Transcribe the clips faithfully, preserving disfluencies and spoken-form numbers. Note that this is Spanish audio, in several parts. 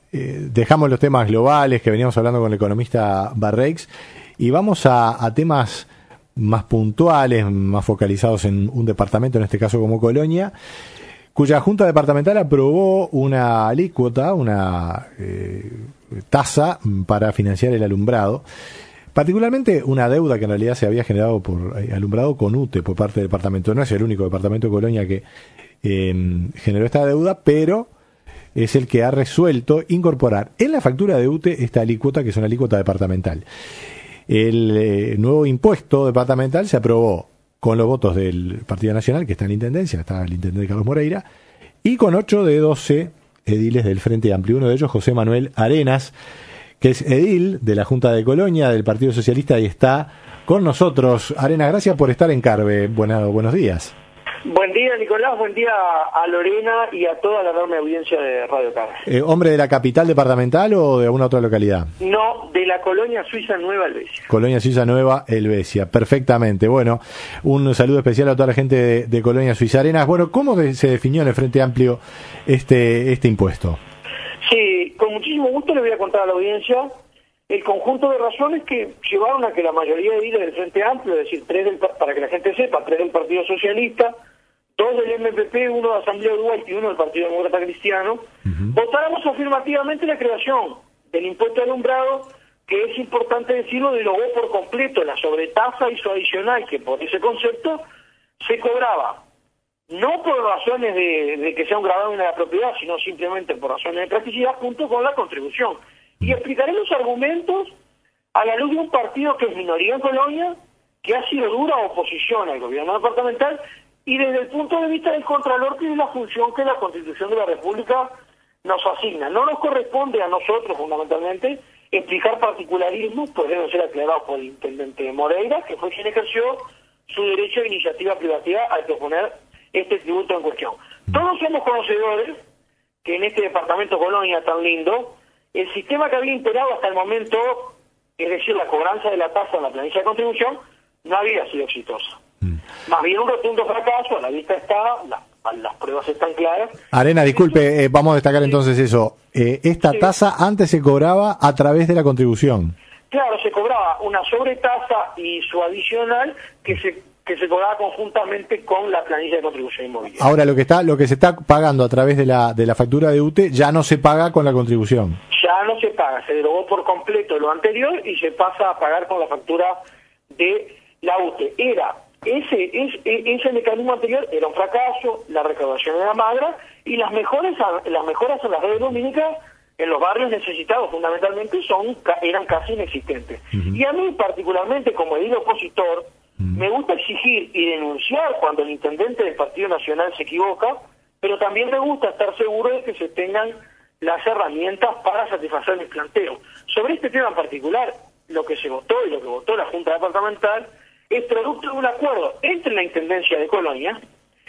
eh, dejamos los temas globales que veníamos hablando con el economista Barreix y vamos a, a temas más puntuales, más focalizados en un departamento, en este caso como Colonia, cuya Junta Departamental aprobó una alícuota, una eh, tasa para financiar el alumbrado, particularmente una deuda que en realidad se había generado por eh, alumbrado con U T E por parte del departamento. No es el único departamento de Colonia que eh, generó esta deuda, pero es el que ha resuelto incorporar en la factura de U T E esta alícuota, que es una alícuota departamental. El eh, nuevo impuesto departamental se aprobó con los votos del Partido Nacional, que está en la Intendencia, está el intendente Carlos Moreira, y con ocho de doce ediles del Frente Amplio. Uno de ellos, José Manuel Arenas, que es edil de la Junta de Colonia, del Partido Socialista, y está con nosotros. Arenas, gracias por estar en Carve. Buena, buenos días. Buen día, Nicolás, buen día a Lorena y a toda la enorme audiencia de Radio Carve. Eh, ¿Hombre de la capital departamental o de alguna otra localidad? No, de la Colonia Suiza Nueva Helvecia. Colonia Suiza Nueva Helvecia, perfectamente. Bueno, un saludo especial a toda la gente de, de Colonia Suiza. Arenas, bueno, ¿cómo de, se definió en el Frente Amplio este, este impuesto? Sí, con muchísimo gusto le voy a contar a la audiencia el conjunto de razones que llevaron a que la mayoría de ediles del Frente Amplio, es decir, tres del, para que la gente sepa, tres del Partido Socialista, dos del M P P, uno de Asamblea Uruguay y uno del Partido Demócrata Cristiano, uh-huh. votáramos afirmativamente la creación del impuesto alumbrado, que es importante decirlo, derogó por completo la sobretasa y su adicional, que por ese concepto se cobraba, no por razones de, de que sea un gravamen de la propiedad, sino simplemente por razones de practicidad, junto con la contribución. Y explicaré los argumentos a la luz de un partido que es minoría en Colonia, que ha sido dura oposición al gobierno departamental, y desde el punto de vista del Contralor, que es la función que la Constitución de la República nos asigna. No nos corresponde a nosotros, fundamentalmente, explicar particularismos, pues deben ser aclarados por el intendente Moreira, que fue quien ejerció su derecho de iniciativa privativa al proponer este tributo en cuestión. Todos somos conocedores que en este departamento Colonia tan lindo, el sistema que había imperado hasta el momento, es decir, la cobranza de la tasa en la planilla de contribución, no había sido exitosa. Mm. Más bien un rotundo fracaso, a la vista está, la, las pruebas están claras. Arena, disculpe, eh, vamos a destacar entonces eso. Eh, esta sí. tasa antes se cobraba a través de la contribución. Claro, se cobraba una sobretasa y su adicional que se que se cobraba conjuntamente con la planilla de contribución inmobiliaria. Ahora, lo que está lo que se está pagando a través de la de la factura de U T E ya no se paga con la contribución. Ya no se paga, se derogó por completo lo anterior y se pasa a pagar con la factura de la U T E. Era ese ese, ese mecanismo anterior era un fracaso, la recaudación era magra y las mejores las mejoras en las redes lumínicas en los barrios necesitados fundamentalmente son eran casi inexistentes. Uh-huh. Y a mí particularmente como edil opositor me gusta exigir y denunciar cuando el intendente del Partido Nacional se equivoca, pero también me gusta estar seguro de que se tengan las herramientas para satisfacer mis planteos. Sobre este tema en particular, lo que se votó y lo que votó la Junta Departamental es producto de un acuerdo entre la Intendencia de Colonia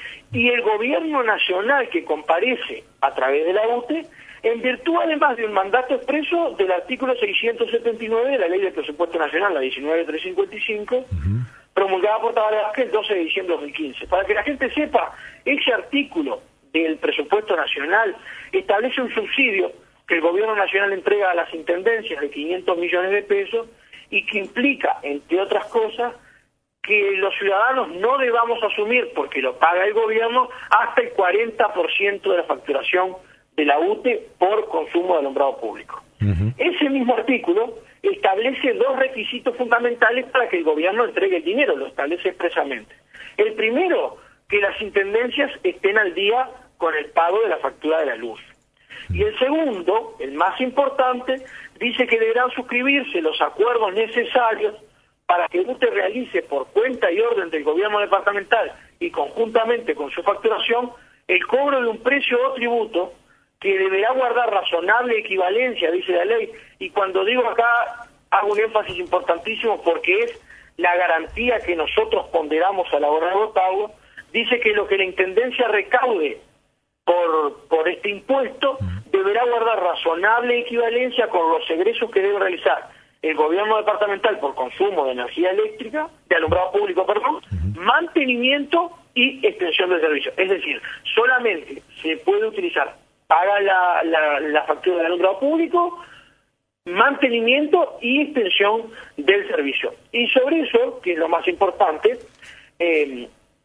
y el Gobierno Nacional que comparece a través de la U T E, en virtud además de un mandato expreso del artículo seiscientos setenta y nueve de la Ley del Presupuesto Nacional, la diecinueve mil trescientos cincuenta y cinco, uh-huh. promulgada por Tabaré Vázquez el doce de diciembre de dos mil quince. Para que la gente sepa, ese artículo del presupuesto nacional establece un subsidio que el gobierno nacional entrega a las intendencias de quinientos millones de pesos y que implica, entre otras cosas, que los ciudadanos no debamos asumir, porque lo paga el gobierno, hasta el cuarenta por ciento de la facturación de la U T E por consumo de alumbrado público. Uh-huh. Ese mismo artículo establece dos requisitos fundamentales para que el gobierno entregue el dinero, lo establece expresamente. El primero, que las intendencias estén al día con el pago de la factura de la luz. Y el segundo, el más importante, dice que deberán suscribirse los acuerdos necesarios para que U T E realice por cuenta y orden del gobierno departamental y conjuntamente con su facturación el cobro de un precio o tributo que deberá guardar razonable equivalencia, dice la ley, y cuando digo acá hago un énfasis importantísimo porque es la garantía que nosotros ponderamos a la hora de votarlo, dice que lo que la Intendencia recaude por, por este impuesto deberá guardar razonable equivalencia con los egresos que debe realizar el gobierno departamental por consumo de energía eléctrica, de alumbrado público, perdón, mantenimiento y extensión del servicio. Es decir, solamente se puede utilizar paga la, la, la factura del alumbrado público, mantenimiento y extensión del servicio. Y sobre eso, que es lo más importante, eh,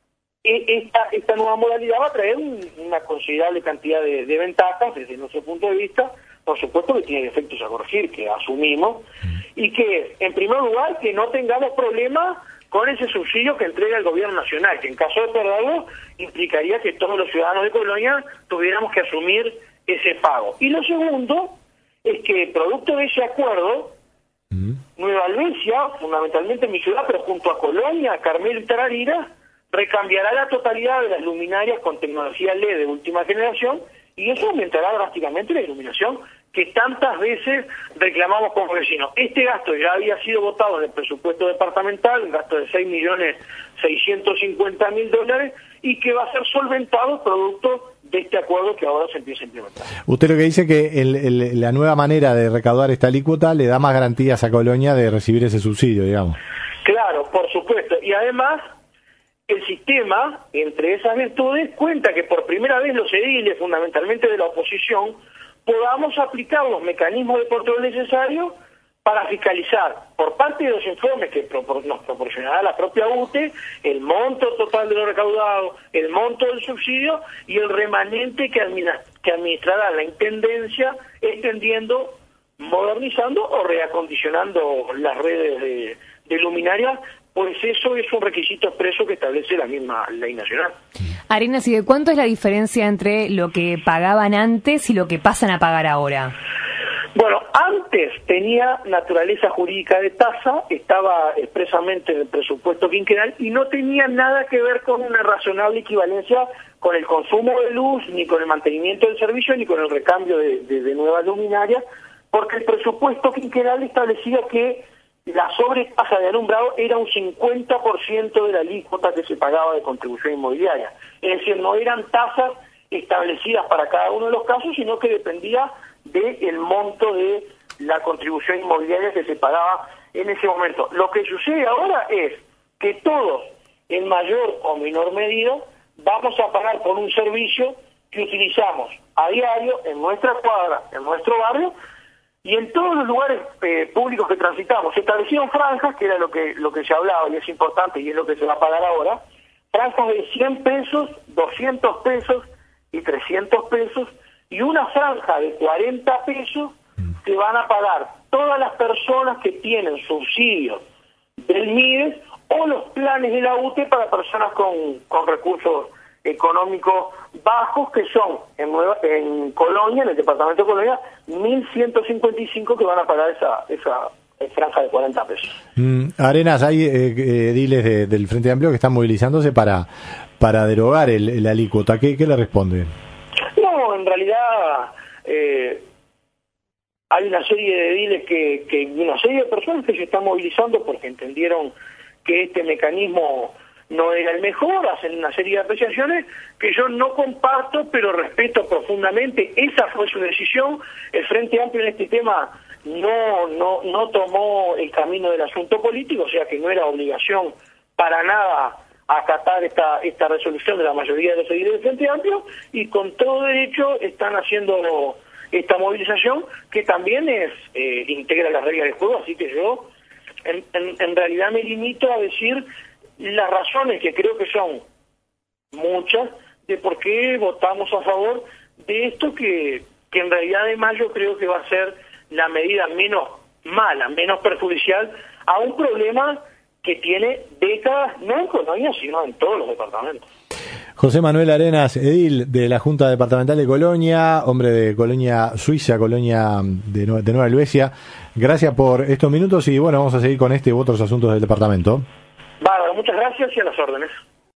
esta, esta nueva modalidad va a traer un, una considerable cantidad de, de ventajas desde nuestro punto de vista. Por supuesto que tiene efectos a corregir, que asumimos, y que, en primer lugar, que no tengamos problemas con ese subsidio que entrega el gobierno nacional, que en caso de perderlo implicaría que todos los ciudadanos de Colonia tuviéramos que asumir ese pago. Y lo segundo es que, producto de ese acuerdo, mm. Nueva Albesia, fundamentalmente mi ciudad, pero junto a Colonia, Carmelo y Tararira, recambiará la totalidad de las luminarias con tecnología L E D de última generación, y eso aumentará drásticamente la iluminación que tantas veces reclamamos como vecinos. Este gasto ya había sido votado en el presupuesto departamental, un gasto de seis millones seiscientos cincuenta mil dólares, y que va a ser solventado producto de este acuerdo que ahora se empieza a implementar. Usted lo que dice que el, el, la nueva manera de recaudar esta alícuota le da más garantías a Colonia de recibir ese subsidio, digamos. Claro, por supuesto. Y además, el sistema, entre esas virtudes, cuenta que por primera vez los ediles, fundamentalmente de la oposición, podamos aplicar los mecanismos de control necesarios para fiscalizar, por parte de los informes que nos proporcionará la propia U T E, el monto total de lo recaudado, el monto del subsidio y el remanente que, administra, que administrará la Intendencia, extendiendo, modernizando o reacondicionando las redes de, de luminarias, pues eso es un requisito expreso que establece la misma ley nacional. Arenas, ¿y de cuánto es la diferencia entre lo que pagaban antes y lo que pasan a pagar ahora? Bueno, antes tenía naturaleza jurídica de tasa, estaba expresamente en el presupuesto quinquenal y no tenía nada que ver con una razonable equivalencia con el consumo de luz, ni con el mantenimiento del servicio, ni con el recambio de, de, de nuevas luminarias, porque el presupuesto quinquenal establecía que la sobretasa de alumbrado era un cincuenta por ciento de la alícuota que se pagaba de contribución inmobiliaria. Es decir, no eran tasas establecidas para cada uno de los casos, sino que dependía del monto de la contribución inmobiliaria que se pagaba en ese momento. Lo que sucede ahora es que todos, en mayor o menor medida, vamos a pagar por un servicio que utilizamos a diario en nuestra cuadra, en nuestro barrio, y en todos los lugares eh, públicos que transitamos. Se establecieron franjas, que era lo que lo que se hablaba y es importante y es lo que se va a pagar ahora, franjas de cien pesos, doscientos pesos y trescientos pesos, y una franja de cuarenta pesos que van a pagar todas las personas que tienen subsidios del MIDES o los planes de la U T E para personas con, con recursos económicos bajos, que son en, Nueva, en Colonia, en el departamento de Colonia, mil ciento cincuenta y cinco que van a pagar esa esa franja de cuarenta pesos. Mm, Arenas, hay eh, ediles de, del Frente Amplio que están movilizándose para para derogar el, el alícuota. ¿Qué, ¿Qué le responde? No, en realidad eh, hay una serie de ediles que, que una serie de personas que se están movilizando porque entendieron que este mecanismo no era el mejor, hacen una serie de apreciaciones que yo no comparto, pero respeto profundamente. Esa fue su decisión. El Frente Amplio en este tema no no no tomó el camino del asunto político, o sea que no era obligación para nada acatar esta esta resolución de la mayoría de los seguidores del Frente Amplio, y con todo derecho están haciendo esta movilización que también es eh, integra las reglas del juego. Así que yo en, en, en realidad me limito a decir las razones, que creo que son muchas, de por qué votamos a favor de esto, que, que en realidad de mayo creo que va a ser la medida menos mala, menos perjudicial a un problema que tiene décadas, no en Colonia, sino en todos los departamentos. José Manuel Arenas, edil de la Junta Departamental de Colonia, hombre de Colonia Suiza, Colonia de, Nue- de Nueva Helvecia, gracias por estos minutos y bueno, vamos a seguir con este u otros asuntos del departamento. Bárbaro, muchas gracias y a las órdenes.